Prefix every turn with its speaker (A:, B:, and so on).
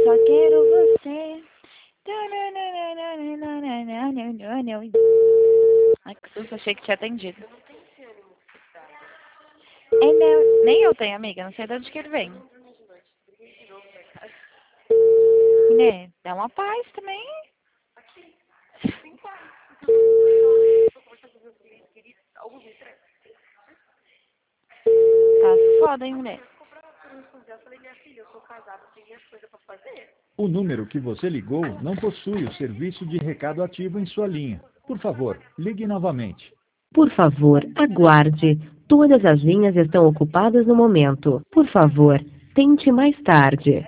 A: só quero você. Ai, que susto, achei que tinha atendido. É, não, nem eu tenho, amiga, não sei de onde que ele vem. Né? Dá uma paz também. Tá foda, hein, mulher?
B: O número que você ligou não possui o serviço de recado ativo em sua linha. Por favor, ligue novamente.
C: Por favor, aguarde. Todas as linhas estão ocupadas no momento. Por favor, tente mais tarde.